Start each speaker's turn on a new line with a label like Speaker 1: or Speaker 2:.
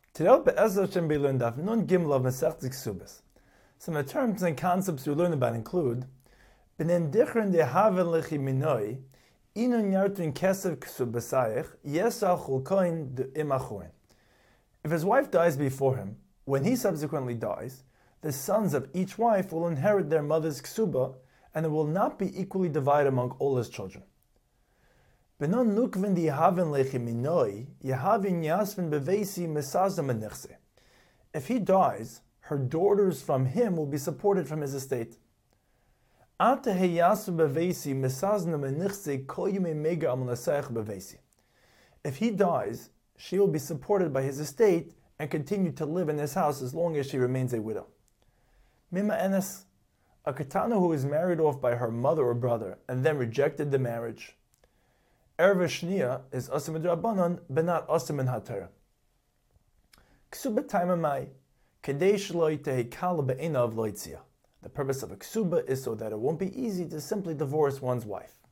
Speaker 1: Today, Be'ezras Hashem we learn Daf Nun Gimel of Masechtas Ksubas. Some of the terms and concepts we learn about include B'nen dichrin dehaven lechi minoi inun yartun kesev ksubasayich yesal chulkoin imachoin. If his wife dies before him, when he subsequently dies, the sons of each wife will inherit their mother's ksuba, and it will not be equally divided among all his children. If he dies, her daughters from him will be supported from his estate. If he dies, she will be supported by his estate and continue to live in his house as long as she remains a widow. Mima enes, a katana who is married off by her mother or brother and then rejected the marriage. Erva Shnia is asim midrabanan, but not asim in haTorah. Ksuba taimamai, kadesh loy tehikal be'inav loitzia. The purpose of a ksuba is so that it won't be easy to simply divorce one's wife.